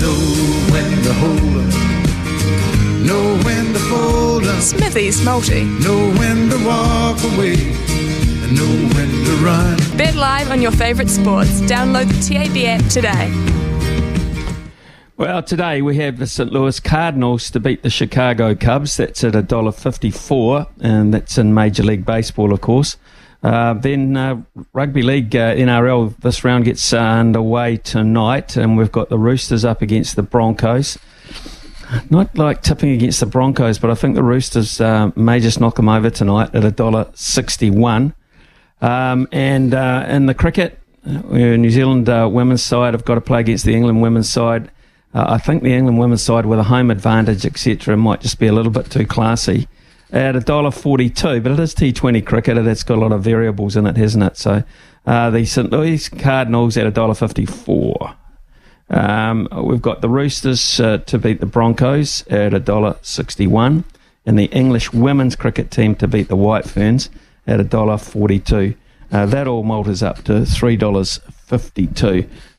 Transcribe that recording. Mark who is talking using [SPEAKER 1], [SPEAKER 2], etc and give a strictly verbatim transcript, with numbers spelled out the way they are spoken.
[SPEAKER 1] Know when to hold 'em, know when to fold 'em,
[SPEAKER 2] Smithy's Multi.
[SPEAKER 1] know when to walk away, and know when to run.
[SPEAKER 2] Bet live on your favourite sports. Download the T A B app today.
[SPEAKER 3] Well, today we have the Saint Louis Cardinals to beat the Chicago Cubs. That's at one dollar fifty-four, and that's in Major League Baseball, of course. Uh, then uh, Rugby League, uh, N R L, this round gets uh, underway tonight, and we've got the Roosters up against the Broncos. Not like tipping against the Broncos, but I think the Roosters uh, may just knock them over tonight at one dollar sixty-one. Um, and uh, in the cricket, uh, New Zealand uh, women's side have got to play against the England women's side. Uh, I think the England women's side with a home advantage, et cetera, might just be a little bit too classy at one dollar forty-two, but it is T twenty cricket and it's got a lot of variables in it, hasn't it? So uh, the Saint Louis Cardinals at one dollar fifty-four. Um, we've got the Roosters uh, to beat the Broncos at one dollar sixty-one, and the English women's cricket team to beat the White Ferns at one dollar forty-two. Uh, that all malters up to three dollars fifty-two.